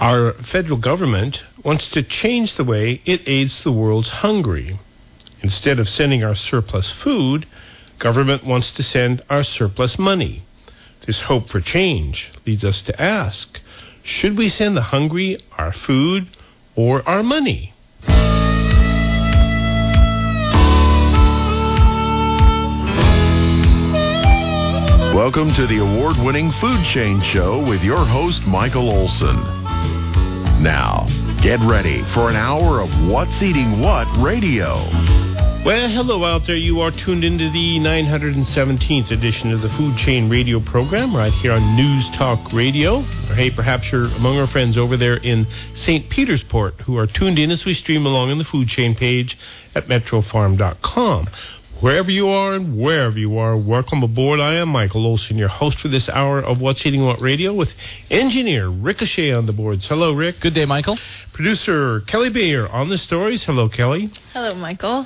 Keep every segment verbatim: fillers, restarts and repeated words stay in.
Our federal government wants to change the way it aids the world's hungry. Instead of sending our surplus food, government wants to send our surplus money. This hope for change leads us to ask, should we send the hungry our food or our money? Welcome to the award-winning Food Chain Show with your host, Michael Olson. Now, get ready for an hour of What's Eating What radio. Well, hello out there. You are tuned into the nine hundred seventeenth edition of the Food Chain radio program right here on News Talk Radio. Or, hey, perhaps you're among our friends over there in Saint Petersport who are tuned in as we stream along on the Food Chain page at metro farm dot com. Wherever you are and wherever you are, welcome aboard. I am Michael Olson, your host for this hour of What's Eating What Radio with engineer Ricochet on the boards. Hello, Rick. Good day, Michael. Producer Kelly Bayer on the stories. Hello, Kelly. Hello, Michael.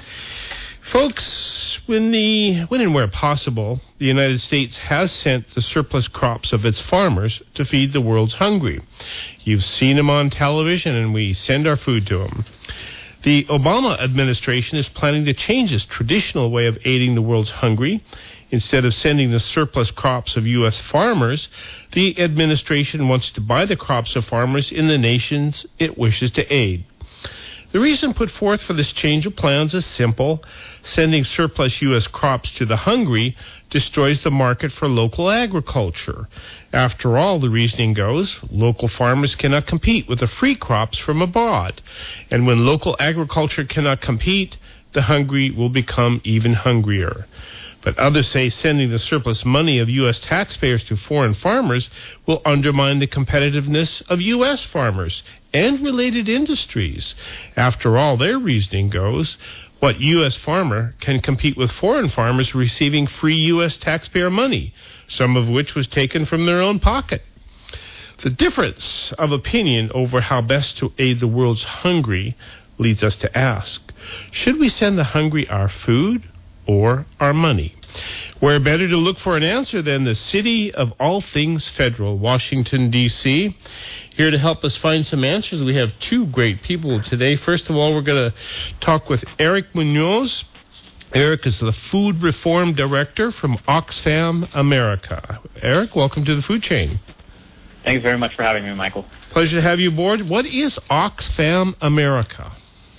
Folks, when the when and where possible, the United States has sent the surplus crops of its farmers to feed the world's hungry. You've seen them on television, and we send our food to them. The Obama administration is planning to change this traditional way of aiding the world's hungry. Instead of sending the surplus crops of U S farmers, the administration wants to buy the crops of farmers in the nations it wishes to aid. The reason put forth for this change of plans is simple. Sending surplus U S crops to the hungry destroys the market for local agriculture. After all, the reasoning goes, local farmers cannot compete with the free crops from abroad. And when local agriculture cannot compete, the hungry will become even hungrier. But others say sending the surplus money of U S taxpayers to foreign farmers will undermine the competitiveness of U S farmers and related industries. After all, their reasoning goes, what U S farmer can compete with foreign farmers receiving free U S taxpayer money, some of which was taken from their own pocket? The difference of opinion over how best to aid the world's hungry leads us to ask, should we send the hungry our food or our money? Where better to look for an answer than the city of all things federal, Washington, D C Here to help us find some answers, we have two great people today. First of all, we're going to talk with Eric Munoz. Eric is the Food Reform Director from Oxfam America. Eric, welcome to the Food Chain. Thanks very much for having me, Michael. Pleasure to have you aboard. What is Oxfam America?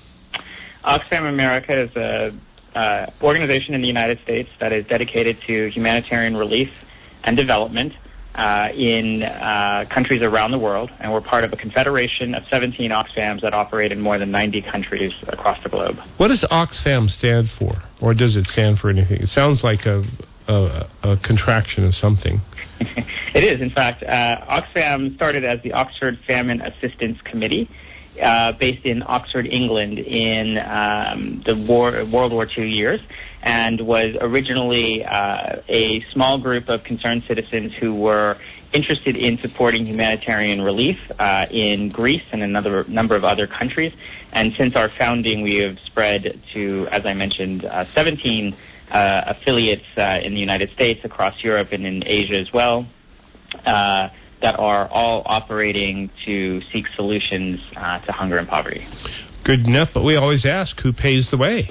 Oxfam America is a Uh, organization in the United States that is dedicated to humanitarian relief and development uh, in uh, countries around the world, and we're part of a confederation of seventeen Oxfams that operate in more than ninety countries across the globe. What does Oxfam stand for, or does it stand for anything? It sounds like a, a, a contraction of something. It is, in fact. Uh, Oxfam started as the Oxford Famine Assistance Committee, Uh, based in Oxford, England, in um, the war, World War Two years, and was originally uh, a small group of concerned citizens who were interested in supporting humanitarian relief uh, in Greece and another number of other countries. And since our founding, we have spread to, as I mentioned, uh, seventeen uh, affiliates uh, in the United States, across Europe, and in Asia as well. Uh, that are all operating to seek solutions uh, to hunger and poverty. Good enough, but we always ask, who pays the way?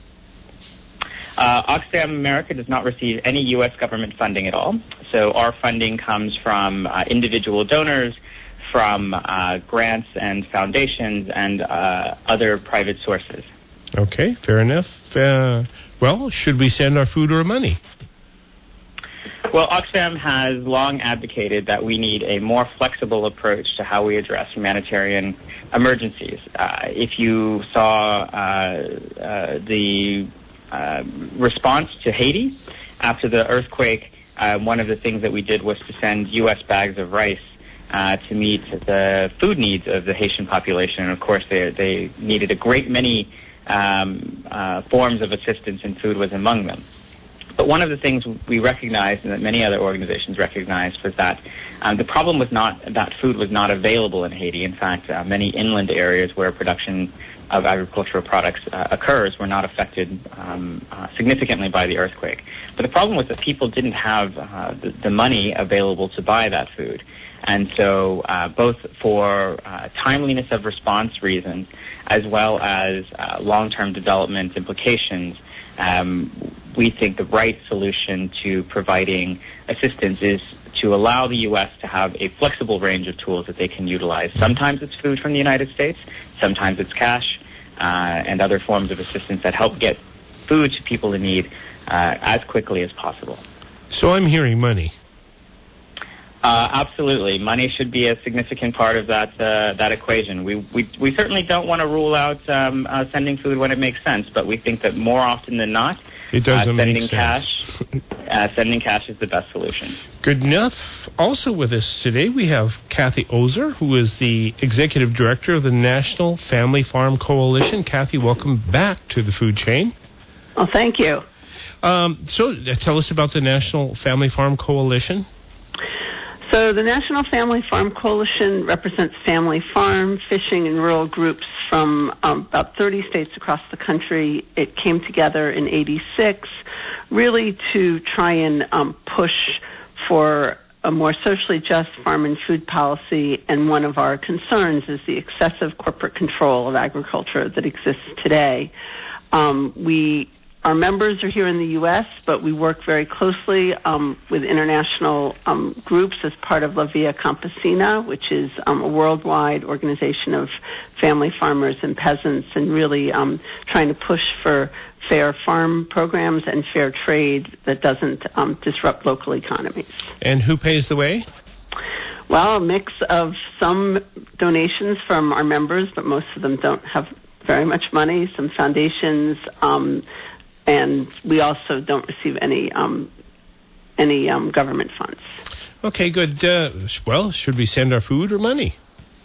Uh, Oxfam America does not receive any U S government funding at all. So our funding comes from uh, individual donors, from uh, grants and foundations, and uh, other private sources. Okay, fair enough. Uh, well, should we send our food or money? Well, Oxfam has long advocated that we need a more flexible approach to how we address humanitarian emergencies. Uh, if you saw uh, uh, the uh, response to Haiti after the earthquake, uh, one of the things that we did was to send U S bags of rice uh, to meet the food needs of the Haitian population. And of course, they, they needed a great many um, uh, forms of assistance, and food was among them. But one of the things we recognized, and that many other organizations recognized, was that um, the problem was not that food was not available in Haiti. In fact, uh, many inland areas where production of agricultural products uh, occurs were not affected um, uh, significantly by the earthquake. But the problem was that people didn't have uh, the, the money available to buy that food. And so uh, both for uh, timeliness of response reasons as well as uh, long-term development implications, um, we think the right solution to providing assistance is to allow the U S to have a flexible range of tools that they can utilize. Sometimes it's food from the United States, sometimes it's cash uh, and other forms of assistance that help get food to people in need uh, as quickly as possible. So I'm hearing money. Uh, absolutely. Money should be a significant part of that uh, that equation. We, we we certainly don't want to rule out um, uh, sending food when it makes sense, but we think that more often than not, it doesn't uh, sending make cash uh, sending cash is the best solution. Good enough. Also with us today, we have Kathy Ozer, who is the Executive Director of the National Family Farm Coalition. Kathy, welcome back to the food chain. Oh, thank you. Um, so uh, tell us about the National Family Farm Coalition. So the National Family Farm Coalition represents family farm, fishing, and rural groups from um, about thirty states across the country. It came together in eighty-six really to try and um, push for a more socially just farm and food policy, and one of our concerns is the excessive corporate control of agriculture that exists today. Um, we Our members are here in the U S, but we work very closely um, with international um, groups as part of La Via Campesina, which is um, a worldwide organization of family farmers and peasants, and really um, trying to push for fair farm programs and fair trade that doesn't um, disrupt local economies. And who pays the way? Well, a mix of some donations from our members, but most of them don't have very much money, some foundations, um, and we also don't receive any um, any um, government funds. Okay, good. Uh, well, should we send our food or money?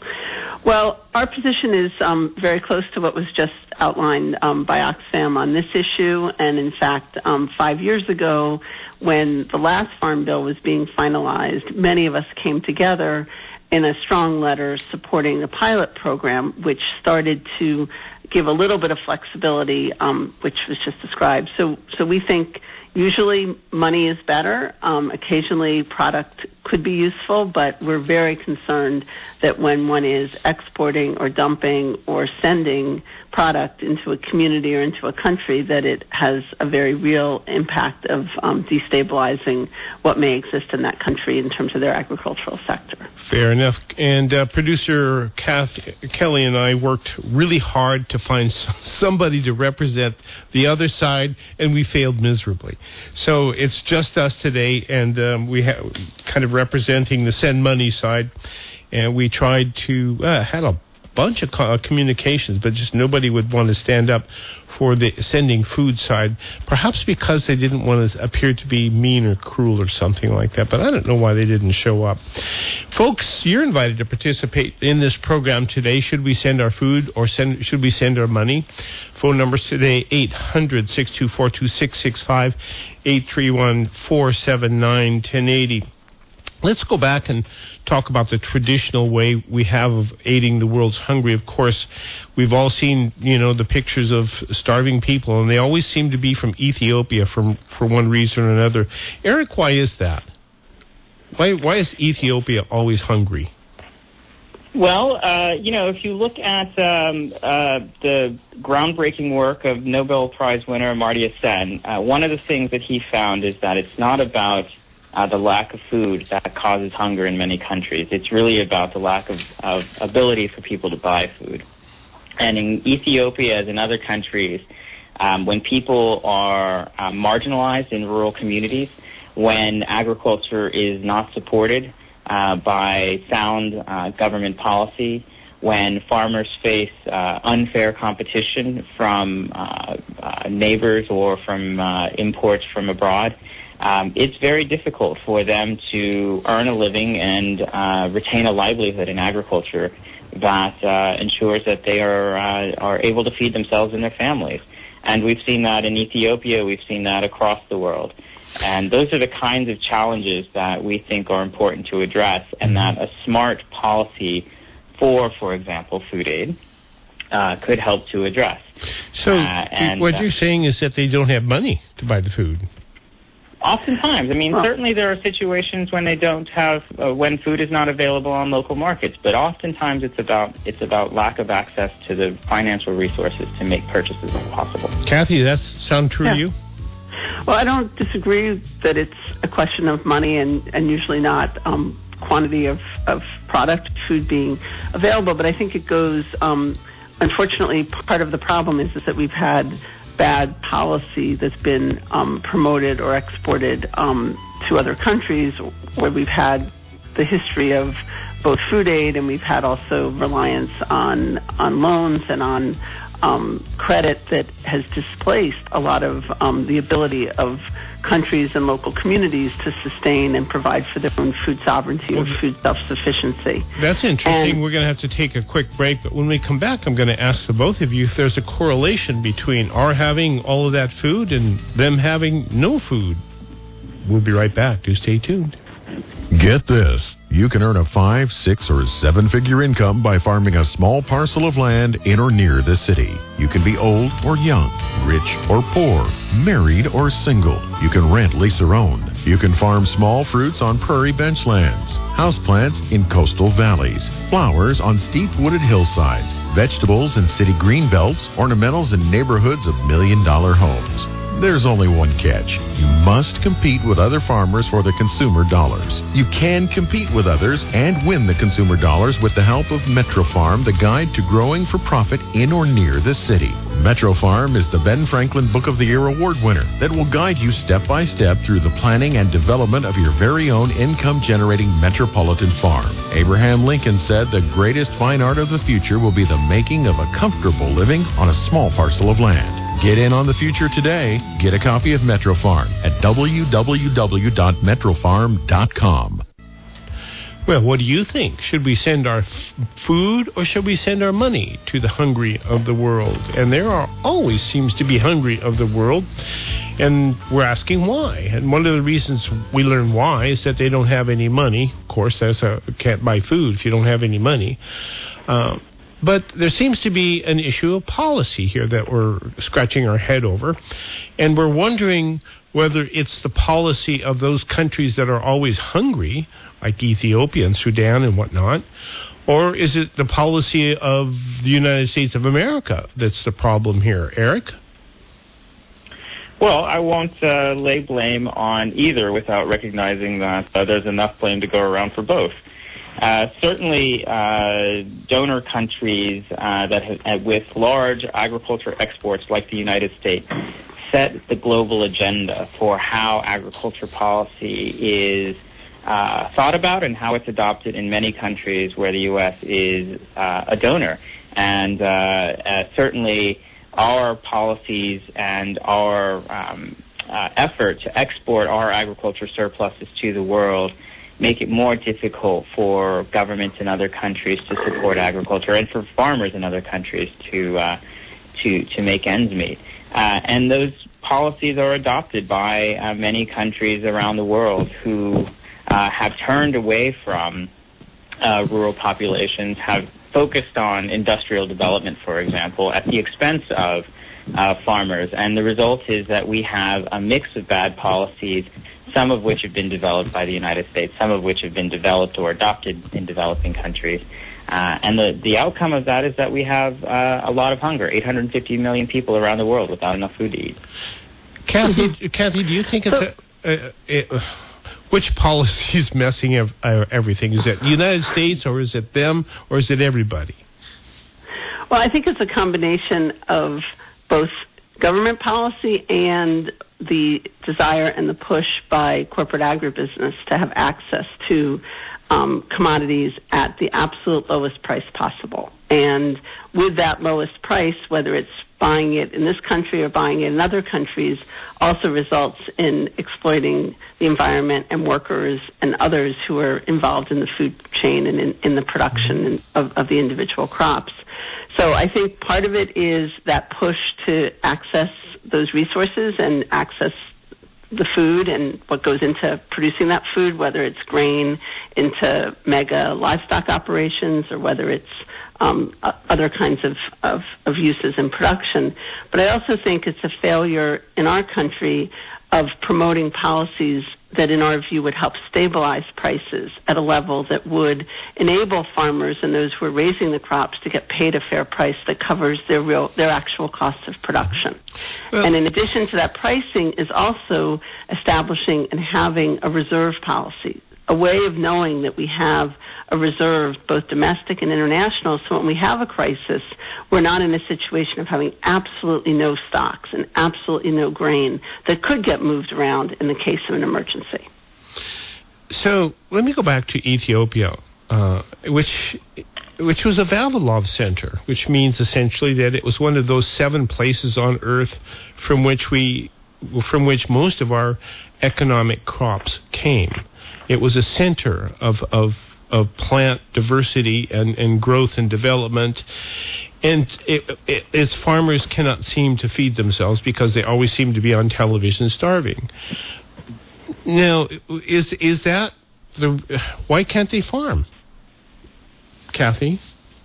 Well, our position is um, very close to what was just outlined um, by Oxfam on this issue. And in fact, um, five years ago, when the last Farm Bill was being finalized, many of us came together in a strong letter supporting the pilot program, which started to give a little bit of flexibility, um, which was just described. So, so we think usually money is better. Um, occasionally product could be useful, but we're very concerned that when one is exporting or dumping or sending product into a community or into a country, that it has a very real impact of um, destabilizing what may exist in that country in terms of their agricultural sector. Fair enough. And uh, producer Kath, Kelly and I worked really hard to find somebody to represent the other side, and we failed miserably. So it's just us today, and um, we have kind of representing the send money side, and we tried to uh, had a bunch of co- communications, but just nobody would want to stand up for the sending food side, perhaps because they didn't want to appear to be mean or cruel or something like that, but I don't know why they didn't show up. Folks, you're invited to participate in this program today. Should we send our food or send? Should we send our money? Phone numbers today, eight hundred, six two four, two six six five, eight three one, four seven nine, one zero eight zero. Let's go back and talk about the traditional way we have of aiding the world's hungry. Of course, we've all seen, you know, the pictures of starving people, and they always seem to be from Ethiopia from, for one reason or another. Eric, why is that? Why, why is Ethiopia always hungry? Well, uh, you know, if you look at um, uh, the groundbreaking work of Nobel Prize winner Amartya Sen, uh, one of the things that he found is that it's not about Uh, the lack of food that causes hunger in many countries. It's really about the lack of, of ability for people to buy food. And in Ethiopia, as in other countries, um, when people are uh, marginalized in rural communities, when agriculture is not supported uh, by sound uh, government policy, when farmers face uh, unfair competition from uh, uh, neighbors or from uh, imports from abroad, Um, it's very difficult for them to earn a living and uh, retain a livelihood in agriculture that uh, ensures that they are uh, are able to feed themselves and their families. And we've seen that in Ethiopia. We've seen that across the world. And those are the kinds of challenges that we think are important to address, and that a smart policy for, for example, food aid uh, could help to address. So uh, and, what uh, you're saying is that they don't have money to buy the food. Oftentimes. I mean, well, certainly there are situations when they don't have, uh, when food is not available on local markets, but oftentimes it's about it's about lack of access to the financial resources to make purchases possible. Kathy, does that sound true yeah. to you? Well, I don't disagree that it's a question of money and, and usually not um, quantity of, of product, food being available, but I think it goes, um, unfortunately, part of the problem is, is that we've had bad policy that's been um, promoted or exported um, to other countries where we've had the history of both food aid and we've had also reliance on on loans and on um, credit that has displaced a lot of um, the ability of countries and local communities to sustain and provide for their own food sovereignty or food self-sufficiency. That's interesting. And, We're going to have to take a quick break, but when we come back, I'm going to ask the both of you if there's a correlation between our having all of that food and them having no food. We'll be right back. Do stay tuned. Get this. You can earn a five, six, or seven-figure income by farming a small parcel of land in or near the city. You can be old or young, rich or poor, married or single. You can rent, lease, or own. You can farm small fruits on prairie benchlands, houseplants in coastal valleys, flowers on steep wooded hillsides, vegetables in city green belts, ornamentals in neighborhoods of million-dollar homes. There's only one catch. You must compete with other farmers for the consumer dollars. You can compete with others and win the consumer dollars with the help of MetroFarm, the guide to growing for profit in or near the city. MetroFarm is the Ben Franklin Book of the Year award winner that will guide you step by step through the planning and development of your very own income-generating metropolitan farm. Abraham Lincoln said the greatest fine art of the future will be the making of a comfortable living on a small parcel of land. Get in on the future today. Get a copy of MetroFarm at w w w dot metro farm dot com. Well, what do you think? Should we send our f- food or should we send our money to the hungry of the world? And there are always seems to be hungry of the world, and we're asking why. And one of the reasons we learn why is that they don't have any money. Of course, that's a can't buy food if you don't have any money. Uh, But there seems to be an issue of policy here that we're scratching our head over. And we're wondering whether it's the policy of those countries that are always hungry, like Ethiopia and Sudan and whatnot, or is it the policy of the United States of America that's the problem here? Eric? Well, I won't uh, lay blame on either without recognizing that uh, there's enough blame to go around for both. Uh, certainly, uh, donor countries uh, that have, with large agriculture exports like the United States set the global agenda for how agriculture policy is uh, thought about and how it's adopted in many countries where the U S is uh, a donor. And uh, uh, certainly our policies and our um, uh, effort to export our agriculture surpluses to the world make it more difficult for governments in other countries to support agriculture and for farmers in other countries to uh, to to make ends meet. Uh, and those policies are adopted by uh, many countries around the world who uh, have turned away from uh, rural populations, have focused on industrial development, for example, at the expense of uh, farmers. And the result is that we have a mix of bad policies, some of which have been developed by the United States, some of which have been developed or adopted in developing countries. Uh, and the, the outcome of that is that we have uh, a lot of hunger, eight hundred fifty million people around the world without enough food to eat. Kathy, mm-hmm. Kathy, do you think it's a, a, a, a which policy is messing of, uh, everything? Is it the United States, or is it them, or is it everybody? Well, I think it's a combination of both government policy and the desire and the push by corporate agribusiness to have access to um, commodities at the absolute lowest price possible. And with that lowest price, whether it's buying it in this country or buying it in other countries, also results in exploiting the environment and workers and others who are involved in the food chain and in, in the production of, of the individual crops. So I think part of it is that push to access those resources and access the food and what goes into producing that food, whether it's grain into mega livestock operations or whether it's um, other kinds of, of, of uses in production. But I also think it's a failure in our country of promoting policies that in our view would help stabilize prices at a level that would enable farmers and those who are raising the crops to get paid a fair price that covers their real their actual cost of production. Well, and in addition to that, pricing is also establishing and having a reserve policy, a way of knowing that we have a reserve, both domestic and international, so when we have a crisis, we're not in a situation of having absolutely no stocks and absolutely no grain that could get moved around in the case of an emergency. So let me go back to Ethiopia, uh, which which was a Vavilov center, which means essentially that it was one of those seven places on Earth from which we from which most of our economic crops came. It was a center of of, of plant diversity and, and growth and development. And it, it, its farmers cannot seem to feed themselves because they always seem to be on television starving. Now, is is that the why can't they farm? Kathy?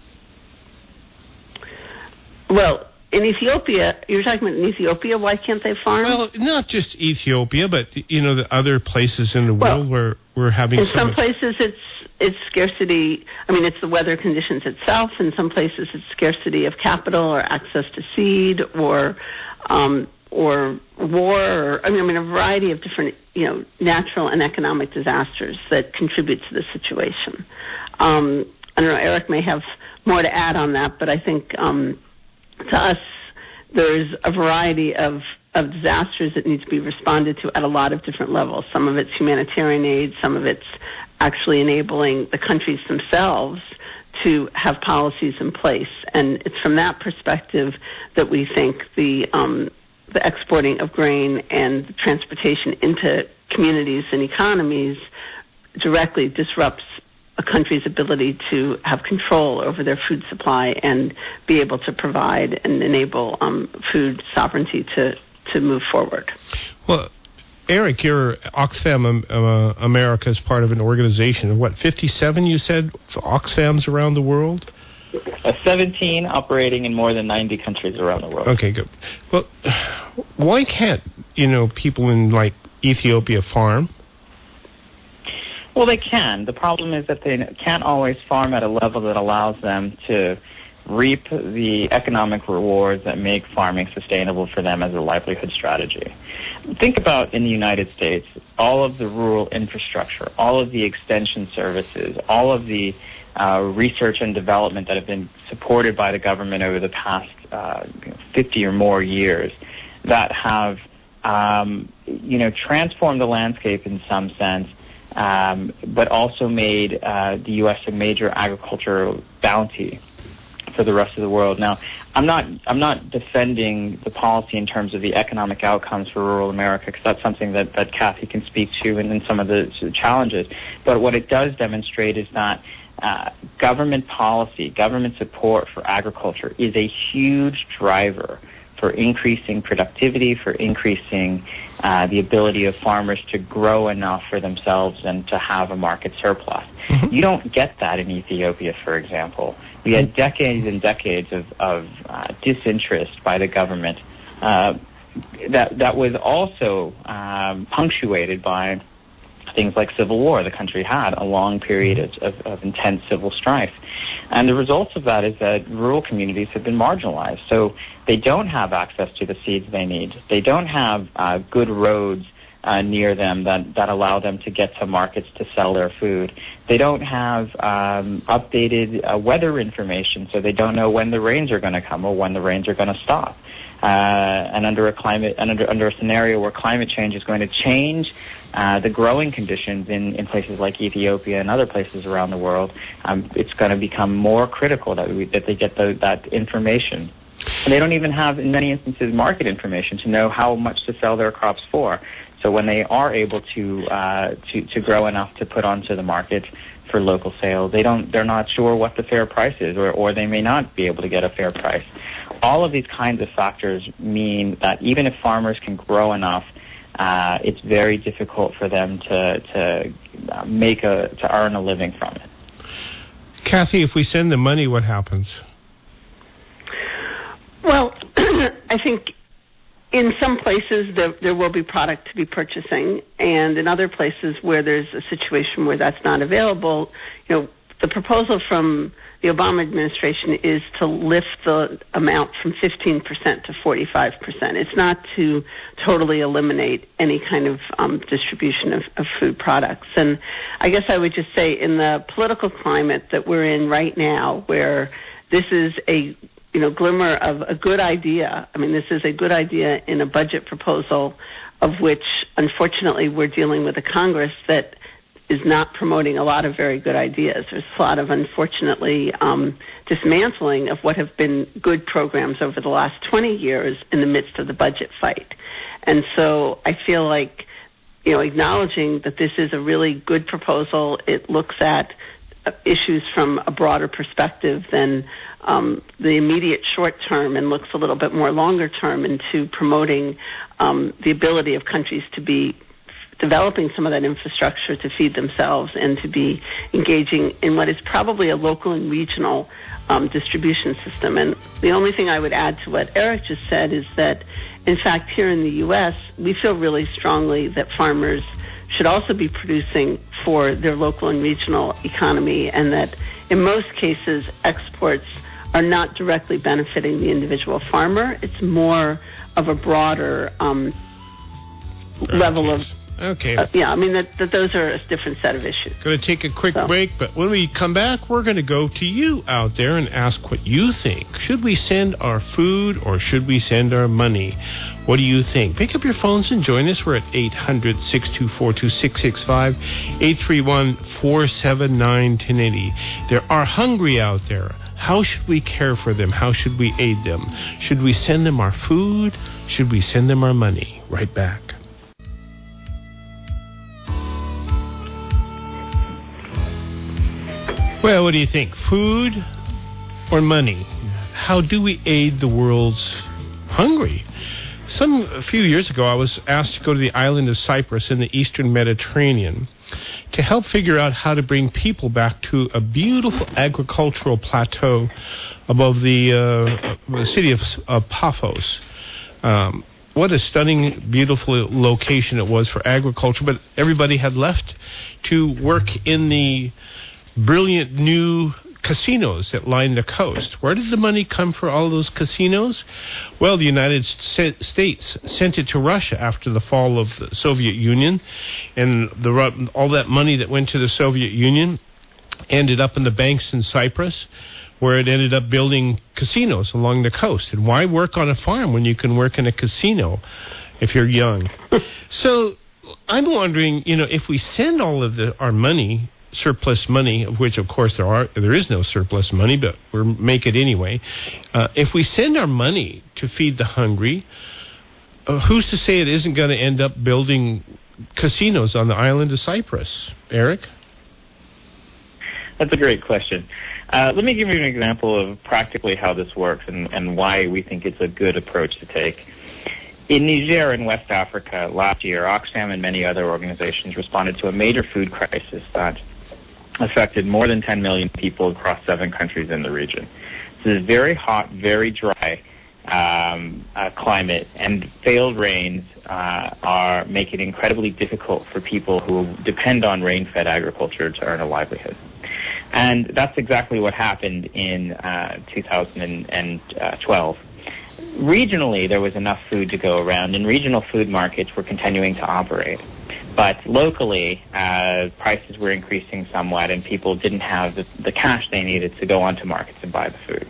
Well, in Ethiopia, you're talking about in Ethiopia, why can't they farm? Well, not just Ethiopia, but, you know, the other places in the well, world where we're having in so some much... places it's it's scarcity. I mean, it's the weather conditions itself. In some places it's scarcity of capital or access to seed or um, or war. Or, I mean, I mean, a variety of different, you know, natural and economic disasters that contribute to the situation. Um, I don't know, Eric may have more to add on that, but I think... Um, To us, there's a variety of, of disasters that need to be responded to at a lot of different levels. Some of it's humanitarian aid, some of it's actually enabling the countries themselves to have policies in place. And it's from that perspective that we think the um, the exporting of grain and the transportation into communities and economies directly disrupts a country's ability to have control over their food supply and be able to provide and enable um, food sovereignty to, to move forward. Well, Eric, you're Oxfam uh, America is part of an organization of, what, fifty-seven, you said, Oxfams around the world? Uh, seventeen operating in more than ninety countries around the world. Okay, good. Well, why can't, you know, people in, like, Ethiopia farm? Well, they can. The problem is that they can't always farm at a level that allows them to reap the economic rewards that make farming sustainable for them as a livelihood strategy. Think about in the United States, all of the rural infrastructure, all of the extension services, all of the uh, research and development that have been supported by the government over the past uh, fifty or more years that have, um, you know, transformed the landscape in some sense, Um, but also made uh, the U S a major agricultural bounty for the rest of the world. Now, I'm not I'm not defending the policy in terms of the economic outcomes for rural America, because that's something that, that Kathy can speak to and then some of the, the challenges. But what it does demonstrate is that uh, government policy, government support for agriculture is a huge driver for increasing productivity, for increasing uh, the ability of farmers to grow enough for themselves and to have a market surplus. Mm-hmm. You don't get that in Ethiopia, for example. We had decades and decades of, of uh, disinterest by the government uh, that that was also um, punctuated by things like civil war. The country had a long period of, of, of intense civil strife. And the results of that is that rural communities have been marginalized. So they don't have access to the seeds they need. They don't have uh, good roads uh, near them that, that allow them to get to markets to sell their food. They don't have um, updated uh, weather information, so they don't know when the rains are going to come or when the rains are going to stop. Uh, and under a climate, and under, under a scenario where climate change is going to change uh, the growing conditions in, in places like Ethiopia and other places around the world, um, it's going to become more critical that we, that they get the, that information. And they don't even have, in many instances, market information to know how much to sell their crops for. So when they are able to uh, to, to grow enough to put onto the market for local sales, they don't they're not sure what the fair price is, or, or they may not be able to get a fair price. All of these kinds of factors mean that even if farmers can grow enough, uh, it's very difficult for them to to make a to earn a living from it. Kathy, if we send them money, what happens? Well, I think in some places, there, there will be product to be purchasing, and in other places where there's a situation where that's not available, you know, the proposal from the Obama administration is to lift the amount from fifteen percent to forty-five percent. It's not to totally eliminate any kind of um, distribution of, of food products. And I guess I would just say in the political climate that we're in right now, where this is a you know glimmer of a good idea. I mean, this is a good idea in a budget proposal of which, unfortunately, we're dealing with a Congress that is not promoting a lot of very good ideas. There's a lot of, unfortunately, um, dismantling of what have been good programs over the last twenty years in the midst of the budget fight. And so I feel like, you know, acknowledging that this is a really good proposal, it looks at issues from a broader perspective than um, the immediate short term and looks a little bit more longer term into promoting um, the ability of countries to be developing some of that infrastructure to feed themselves and to be engaging in what is probably a local and regional um, distribution system. And the only thing I would add to what Eric just said is that, in fact, here in the U S, we feel really strongly that farmers should also be producing for their local and regional economy, and that in most cases exports are not directly benefiting the individual farmer. It's more of a broader um, level of Okay. Uh, yeah, I mean, that, that those are a different set of issues. Going to take a quick so. break, but when we come back, we're going to go to you out there and ask what you think. Should we send our food or should we send our money? What do you think? Pick up your phones and join us. We're at eight hundred, six two four, two six six five, eight three one, four seven nine, one zero eight zero. There are hungry out there. How should we care for them? How should we aid them? Should we send them our food? Should we send them our money? Right back. Well, what do you think? Food or money? How do we aid the world's hungry? Some a few years ago, I was asked to go to the island of Cyprus in the eastern Mediterranean to help figure out how to bring people back to a beautiful agricultural plateau above the, uh, the city of, of Paphos. Um, what a stunning, beautiful location it was for agriculture, but everybody had left to work in the brilliant new casinos that line the coast. Where did the money come for all those casinos? Well, the United States sent it to Russia after the fall of the Soviet Union, and the all that money that went to the Soviet Union ended up in the banks in Cyprus, where it ended up building casinos along the coast. And why work on a farm when you can work in a casino if you're young? So I'm wondering, you know, if we send all of the, our money, surplus money, of which, of course, there are there is no surplus money, but we make it anyway. Uh, if we send our money to feed the hungry, uh, who's to say it isn't going to end up building casinos on the island of Cyprus? Eric? That's a great question. Uh, let me give you an example of practically how this works and, and why we think it's a good approach to take. In Niger in West Africa last year, Oxfam and many other organizations responded to a major food crisis that affected more than ten million people across seven countries in the region. This is very hot, very dry um, uh, climate, and failed rains uh, are make it incredibly difficult for people who depend on rain-fed agriculture to earn a livelihood. And that's exactly what happened in uh, two thousand twelve. Regionally, there was enough food to go around, and regional food markets were continuing to operate. But locally, uh, prices were increasing somewhat, and people didn't have the, the cash they needed to go onto markets and buy the food.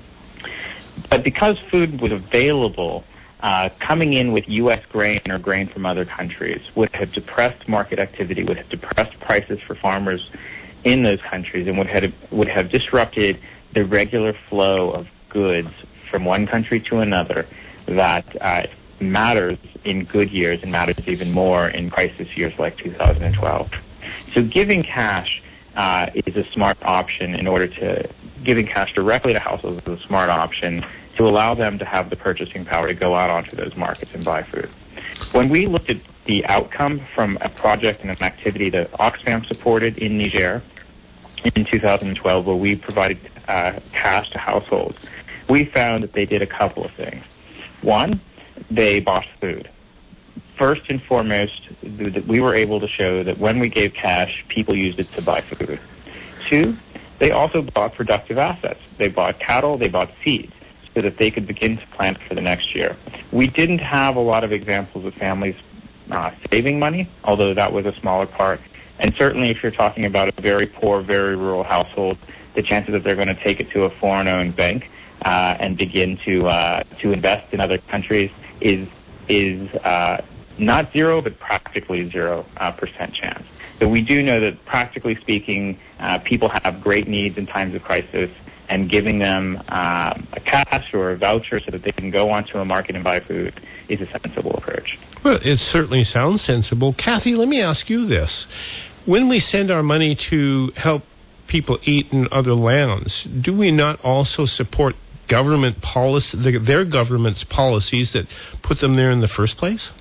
But because food was available, uh, coming in with U S grain or grain from other countries would have depressed market activity, would have depressed prices for farmers in those countries, and would have, would have disrupted the regular flow of goods from one country to another that uh, matters in good years and matters even more in crisis years like two thousand twelve. So giving cash uh, is a smart option in order to, giving cash directly to households is a smart option to allow them to have the purchasing power to go out onto those markets and buy food. When we looked at the outcome from a project and an activity that Oxfam supported in Niger in two thousand twelve, where we provided uh, cash to households, we found that they did a couple of things. One, they bought food. First and foremost, we were able to show that when we gave cash, people used it to buy food. Two, they also bought productive assets. They bought cattle, they bought seeds, so that they could begin to plant for the next year. We didn't have a lot of examples of families uh, saving money, although that was a smaller part. And certainly if you're talking about a very poor, very rural household, the chances that they're going to take it to a foreign-owned bank uh, and begin to uh, to invest in other countries is is uh, not zero, but practically zero uh, percent chance. So we do know that, practically speaking, uh, people have great needs in times of crisis, and giving them uh, a cash or a voucher so that they can go onto a market and buy food is a sensible approach. Well, it certainly sounds sensible. Kathy, let me ask you this. When we send our money to help people eat in other lands, do we not also support government policy, their government's policies that put them there in the first place?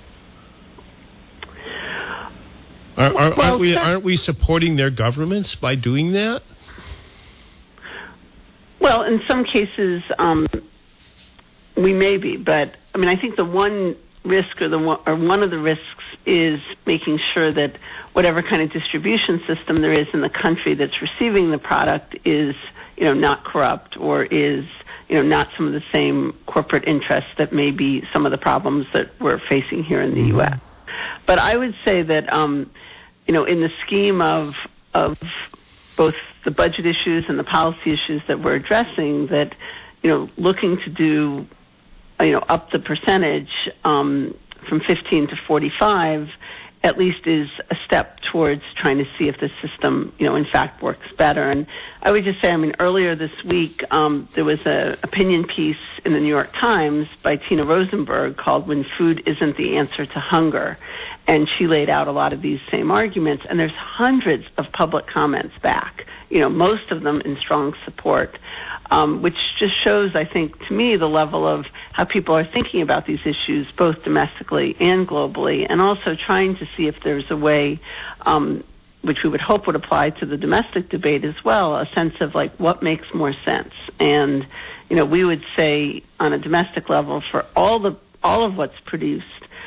Are, are, well, aren't we aren't we supporting their governments by doing that? Well, in some cases, um, we may be, but I mean, I think the one risk or the one, or one of the risks is making sure that whatever kind of distribution system there is in the country that's receiving the product is, you know, not corrupt or is, you know, not some of the same corporate interests that may be some of the problems that we're facing here in the mm-hmm. U S. But I would say that, um, you know, in the scheme of of both the budget issues and the policy issues that we're addressing, that, you know, looking to do, you know, up the percentage um, from fifteen to forty-five, at least is a step towards trying to see if the system, you know, in fact works better. And I would just say, I mean, earlier this week, um, there was an opinion piece in the New York Times by Tina Rosenberg called "When Food Isn't the Answer to Hunger." And she laid out a lot of these same arguments, and there's hundreds of public comments back, you know, most of them in strong support, um, which just shows, I think, to me, the level of how people are thinking about these issues, both domestically and globally, and also trying to see if there's a way, um, which we would hope would apply to the domestic debate as well, a sense of, like, what makes more sense. And, you know, we would say on a domestic level, for all the all of what's produced,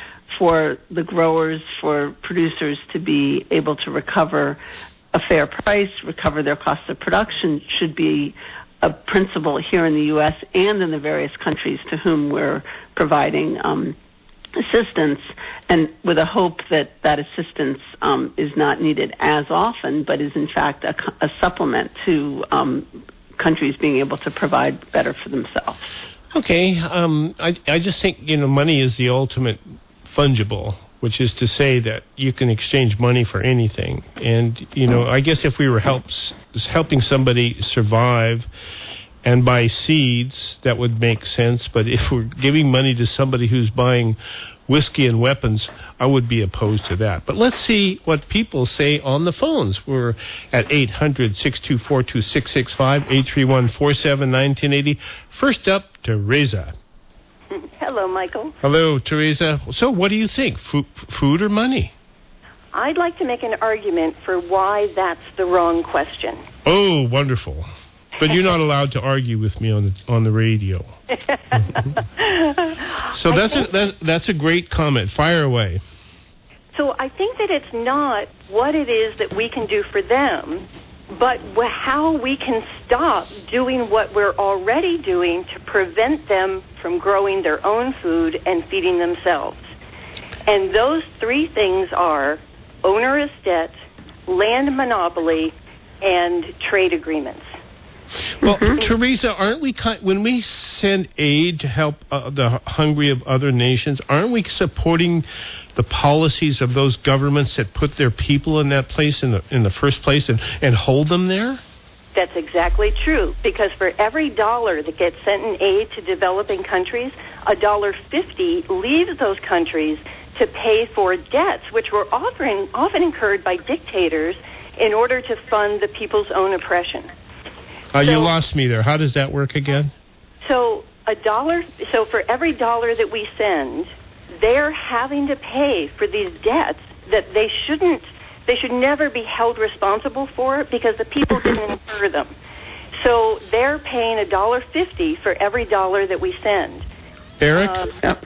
for the growers, for producers to be able to recover a fair price, recover their cost of production, should be a principle here in the U S and in the various countries to whom we're providing um, assistance, and with a hope that that assistance um, is not needed as often, but is in fact a, a supplement to um, countries being able to provide better for themselves. Okay, um, I, I just think, you know, money is the ultimate fungible, which is to say that you can exchange money for anything. And, you know, I guess if we were helps, helping somebody survive and buy seeds, that would make sense. But if we're giving money to somebody who's buying whiskey and weapons, I would be opposed to that. But let's see what people say on the phones. We're at eight hundred, six two four, two six six five, eight three one, four seven one nine eight zero. First up, Teresa. Hello, Michael. Hello, Teresa. So what do you think, F- food or money? I'd like to make an argument for why that's the wrong question. Oh, wonderful. But you're not allowed to argue with me on the on the radio. So that's a, that, that's a great comment. Fire away. So I think that it's not what it is that we can do for them, but how we can stop doing what we're already doing to prevent them from growing their own food and feeding themselves. And those three things are onerous debt, land monopoly, and trade agreements. Well, mm-hmm. Teresa, aren't we, when we send aid to help uh, the hungry of other nations, aren't we supporting the policies of those governments that put their people in that place in the in the first place and, and hold them there? That's exactly true, because for every dollar that gets sent in aid to developing countries, a dollar fifty leaves those countries to pay for debts, which were often, often incurred by dictators in order to fund the people's own oppression. Uh, so, you lost me there. How does that work again? So a dollar. So for every dollar that we send, they're having to pay for these debts that they shouldn't. They should never be held responsible for because the people didn't incur them. So they're paying a dollar fifty for every dollar that we send. Eric, um, yep.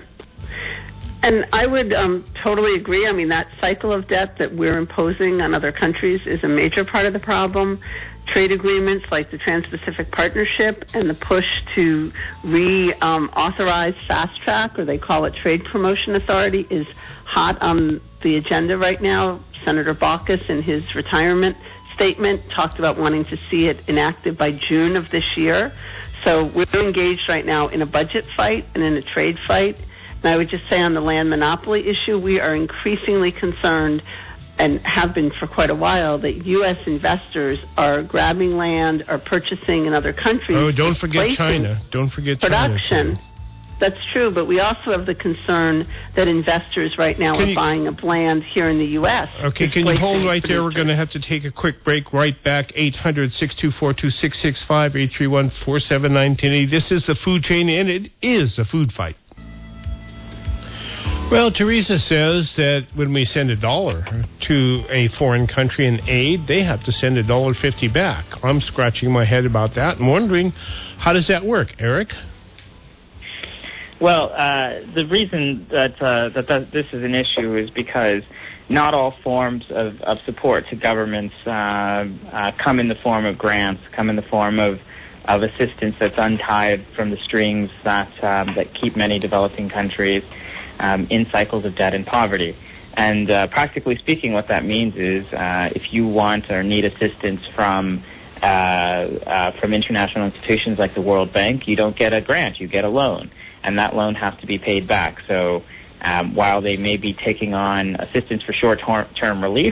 And I would um, totally agree. I mean, that cycle of debt that we're imposing on other countries is a major part of the problem. Trade agreements like the Trans-Pacific Partnership and the push to re-authorize um, Fast Track, or they call it Trade Promotion Authority, is hot on the agenda right now. Senator Baucus, in his retirement statement, talked about wanting to see it enacted by June of this year. So we're engaged right now in a budget fight and in a trade fight. And I would just say on the land monopoly issue, we are increasingly concerned, and have been for quite a while, that U S investors are grabbing land or purchasing in other countries. Oh, don't forget China. Don't forget production. China. That's true, but we also have the concern that investors right now can are you, buying up land here in the U S. Okay, can you hold right there? We're going to have to take a quick break. Right back, eight hundred, six two four, two six six five, eight three one, four seven nine, one zero eight zero. This is the food chain, and it is a food fight. Well, Teresa says that when we send a dollar to a foreign country in aid, they have to send a dollar fifty back. I'm scratching my head about that and wondering, how does that work, Eric? Well, uh, the reason that, uh, that that this is an issue is because not all forms of, of support to governments uh, uh, come in the form of grants, come in the form of of assistance that's untied from the strings that um, that keep many developing countries Um, in cycles of debt and poverty. And uh, practically speaking, what that means is uh, if you want or need assistance from uh, uh, from international institutions like the World Bank, you don't get a grant, you get a loan. And that loan has to be paid back. So um, while they may be taking on assistance for short-term relief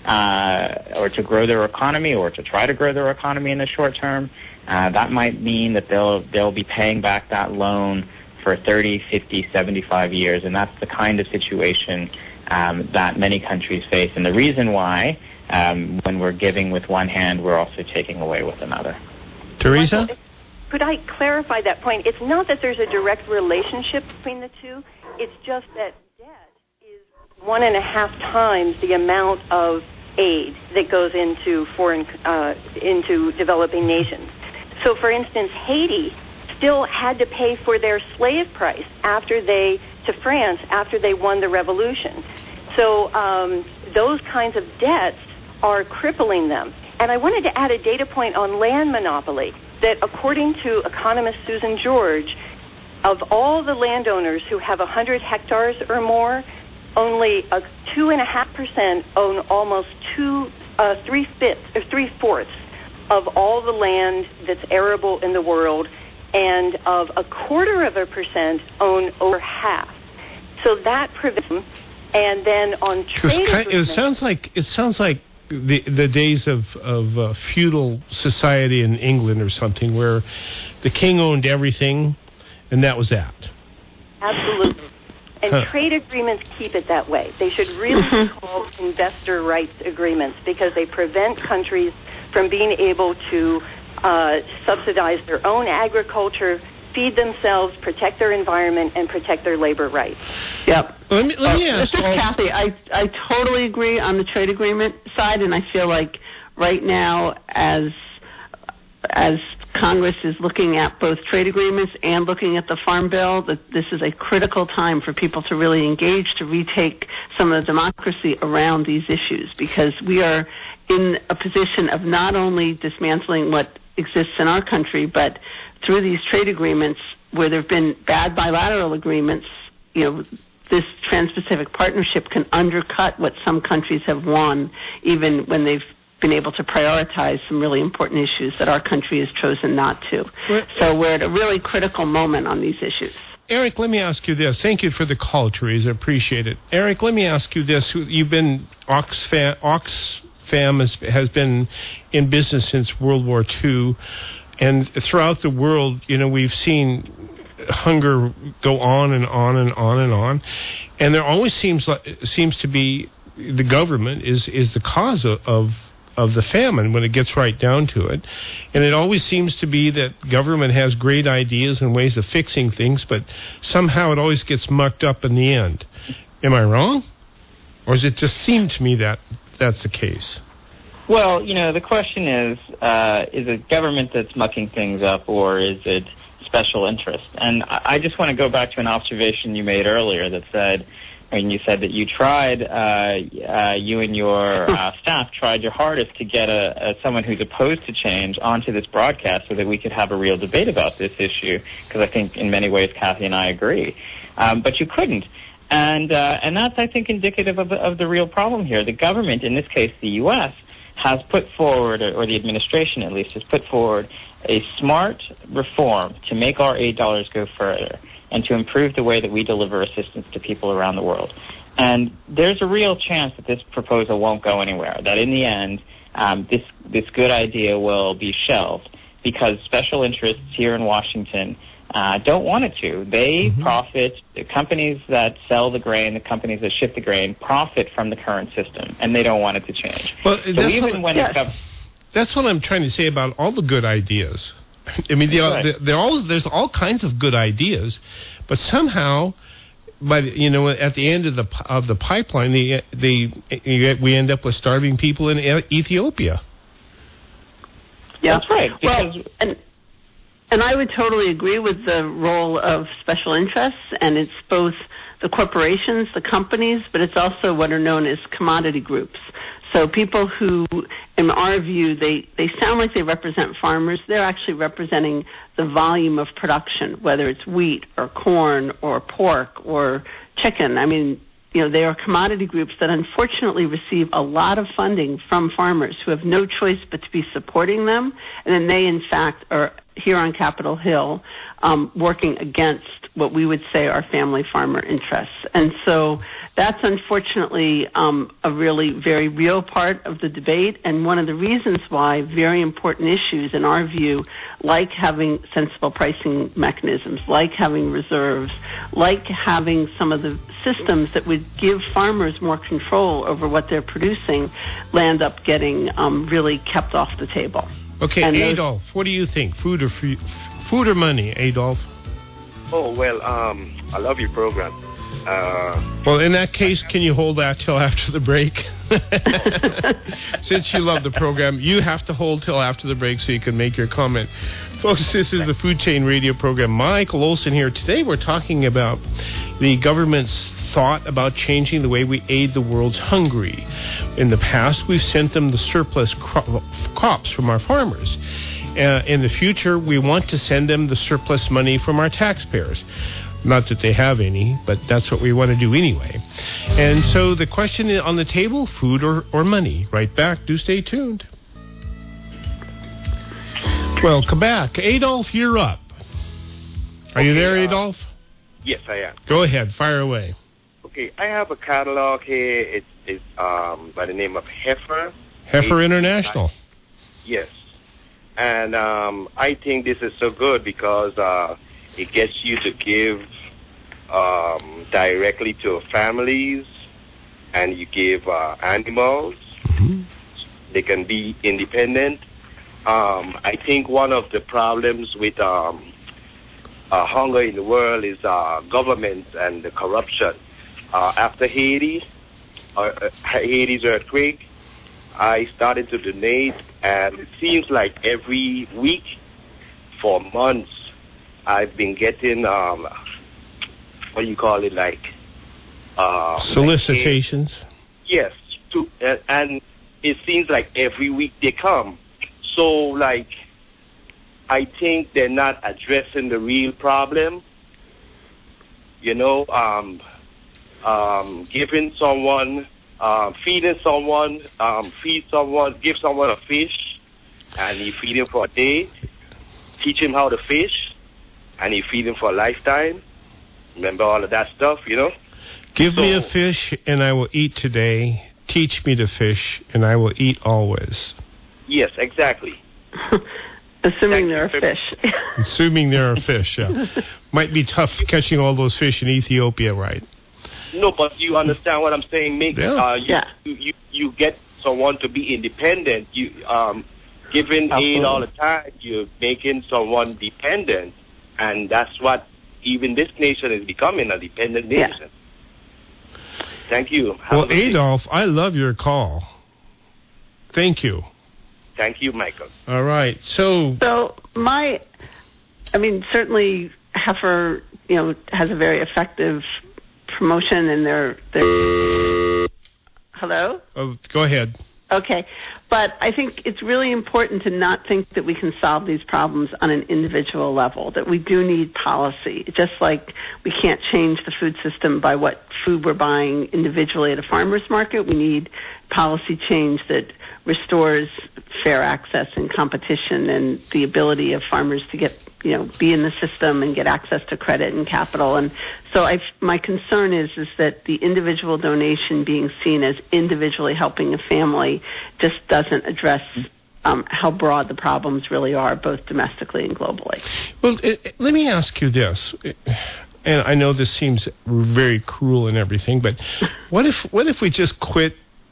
uh, or to grow their economy or to try to grow their economy in the short term, uh, that might mean that they'll they'll be paying back that loan for thirty, fifty, seventy-five years, and that's the kind of situation um, that many countries face. And the reason why, um, when we're giving with one hand, we're also taking away with another. Teresa? Could I clarify that point? It's not that there's a direct relationship between the two. It's just that debt is one and a half times the amount of aid that goes into foreign, uh, into developing nations. So, for instance, Haiti still had to pay for their slave price after they to France after they won the revolution. So um, those kinds of debts are crippling them. And I wanted to add a data point on land monopoly, that according to economist Susan George, of all the landowners who have one hundred hectares or more, only a two and a half percent own almost two, uh, three fifths or three fourths of all the land that's arable in the world, and of a quarter of a percent own over half. So that prevents, and then on trade kind, it sounds like it sounds like the the days of of uh, feudal society in England or something, where the king owned everything, and that was that. Absolutely. And huh. trade agreements keep it that way. They should really be called investor rights agreements, because they prevent countries from being able to uh, subsidize their own agriculture, feed themselves, protect their environment, and protect their labor rights. Yep. Let me, let me uh, ask. This is Kathy. I, I totally agree on the trade agreement side, and I feel like right now, as as Congress is looking at both trade agreements and looking at the Farm Bill, that this is a critical time for people to really engage, to retake some of the democracy around these issues, because we are in a position of not only dismantling what exists in our country, but through these trade agreements where there have been bad bilateral agreements, you know, this Trans-Pacific Partnership can undercut what some countries have won, even when they've been able to prioritize some really important issues that our country has chosen not to. Well, so we're at a really critical moment on these issues. Eric, let me ask you this. Thank you for the call, Teresa. Appreciate it. Eric, let me ask you this. You've been, Oxfam, Oxfam has, has been in business since World War Two, and throughout the world, you know, we've seen hunger go on and on and on and on, and there always seems like seems to be the government is is the cause of, of of the famine when it gets right down to it. And it always seems to be that government has great ideas and ways of fixing things, but somehow it always gets mucked up in the end. Am I wrong? Or does it just seem to me that that's the case? Well, you know, the question is, uh, is it government that's mucking things up, or is it special interest? And I, I just want to go back to an observation you made earlier that said, when you said that you tried, uh, uh, you and your uh, staff tried your hardest to get a, a someone who's opposed to change onto this broadcast so that we could have a real debate about this issue, because I think in many ways Kathy and I agree. Um, but you couldn't. And uh, and that's, I think, indicative of, of the real problem here. The government, in this case the U S, has put forward, or the administration at least, has put forward a smart reform to make our aid dollars go further and to improve the way that we deliver assistance to people around the world. And there's a real chance that this proposal won't go anywhere, that in the end, um, this, this good idea will be shelved because special interests here in Washington uh, don't want it to. They mm-hmm. profit, the companies that sell the grain, the companies that ship the grain, profit from the current system, and they don't want it to change. Well, so even when yes. it comes... That's what I'm trying to say about all the good ideas. I mean, they are, they're all, there's all kinds of good ideas, but somehow, by the, you know, at the end of the of the pipeline, they, they we end up with starving people in Ethiopia. Yeah, that's right. Well, and and I would totally agree with the role of special interests, and it's both the corporations, the companies, but it's also what are known as commodity groups. So people who, in our view, they, they sound like they represent farmers. They're actually representing the volume of production, whether it's wheat or corn or pork or chicken. I mean, you know, they are commodity groups that unfortunately receive a lot of funding from farmers who have no choice but to be supporting them. And then they, in fact, are here on Capitol Hill um, working against what we would say are family farmer interests. And so that's unfortunately um, a really very real part of the debate, and one of the reasons why very important issues in our view, like having sensible pricing mechanisms, like having reserves, like having some of the systems that would give farmers more control over what they're producing, land up getting um, really kept off the table. Okay, and Adolf, what do you think? Food or free, food or money, Adolf? Oh, well, um, I love your program. Uh, well, in that case, can you hold that till after the break? Since you love the program, you have to hold till after the break so you can make your comment. Folks, this is the Food Chain Radio program. Michael Olson here. Today we're talking about the government's thought about changing the way we aid the world's hungry. In the past, we've sent them the surplus cro- crops from our farmers. Uh, in the future, we want to send them the surplus money from our taxpayers. Not that they have any, but that's what we want to do anyway. And so the question on the table, food or, or money? Right back. Do stay tuned. Well, come back. Adolf, you're up. Are okay, you there, Adolf? Uh, yes, I am. Go ahead. Fire away. Okay, I have a catalog here. It's, it's um, by the name of Heifer. Heifer International. Yes. And um, I think this is so good because uh, it gets you to give um, directly to families, and you give uh, animals. Mm-hmm. They can be independent. Um, I think one of the problems with um, uh, hunger in the world is uh, governments and the corruption. Uh, after Haiti, uh, Haiti's earthquake, I started to donate, and it seems like every week for months I've been getting, um, what do you call it, like... Uh, solicitations? Like, yes, to, uh, and it seems like every week they come. So, like, I think they're not addressing the real problem. You know, um, um, giving someone... Uh, feeding someone, um, feed someone, give someone a fish, and you feed him for a day, teach him how to fish, and you feed him for a lifetime. Remember all of that stuff, you know? Give so, me a fish, and I will eat today. Teach me to fish, and I will eat always. Yes, exactly. Assuming there are fish. Assuming there are fish, yeah. Might be tough catching all those fish in Ethiopia, right? No, but you understand what I'm saying. Make yeah. uh, you, yeah. you, you you get someone to be independent. You um, giving Absolutely. aid all the time. You're making someone dependent, and that's what even this nation is becoming, a dependent nation. Yeah. Thank you. Have well, Adolf, I love your call. Thank you. Thank you, Michael. All right. So, so my, I mean, certainly heifer, you know, has a very effective promotion, and they're, they're hello? Oh, go ahead. Okay. But I think it's really important to not think that we can solve these problems on an individual level, that we do need policy. Just like we can't change the food system by what food we're buying individually at a farmer's market, we need policy change that restores fair access and competition and the ability of farmers to get, you know, be in the system and get access to credit and capital. And so I've, my concern is, is that the individual donation being seen as individually helping a family just doesn't address um, how broad the problems really are, both domestically and globally. Well, it, it, let me ask you this. And I know this seems very cruel and everything, but what if what if we just quit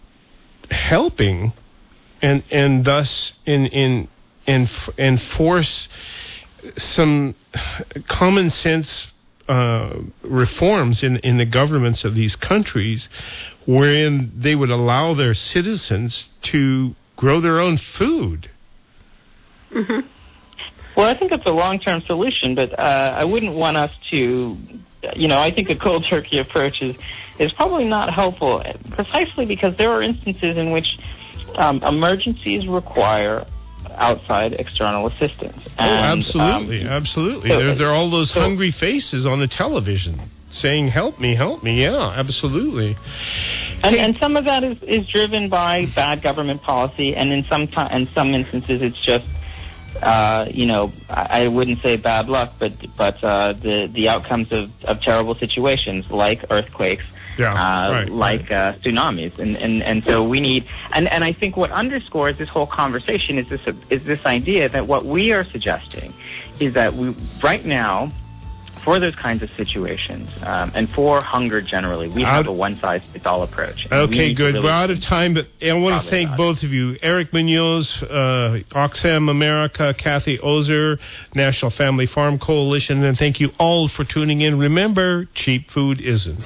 helping and and thus in in and enforce some common sense uh, reforms in, in the governments of these countries, wherein they would allow their citizens to grow their own food? Mm-hmm. Well, I think it's a long-term solution, but uh, I wouldn't want us to, you know, I think a cold turkey approach is, is probably not helpful, precisely because there are instances in which um, emergencies require outside external assistance. And, oh, absolutely, um, absolutely. So, there, there are all those so, hungry faces on the television saying, help me, help me. Yeah, absolutely. And, hey. and some of that is, is driven by bad government policy, and in some, t- in some instances it's just, uh, you know, I, I wouldn't say bad luck, but, but uh, the, the outcomes of, of terrible situations like earthquakes, Yeah, uh, right, like right. Uh, tsunamis, and, and and so we need, and, and I think what underscores this whole conversation is this is this idea that what we are suggesting is that we right now, for those kinds of situations, um, and for hunger generally, we have out, a one-size-fits-all approach. Okay, good. Really We're out of time, but I want to thank both of you, Eric Munoz, uh, Oxfam America, Kathy Ozer, National Family Farm Coalition, and thank you all for tuning in. Remember, cheap food isn't.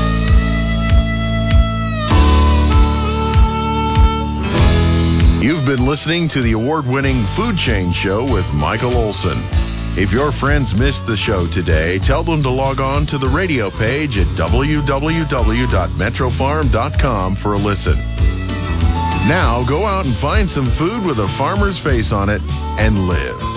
You've been listening to the award-winning Food Chain Show with Michael Olson. If your friends missed the show today, tell them to log on to the radio page at w w w dot metro farm dot com for a listen. Now go out and find some food with a farmer's face on it and live.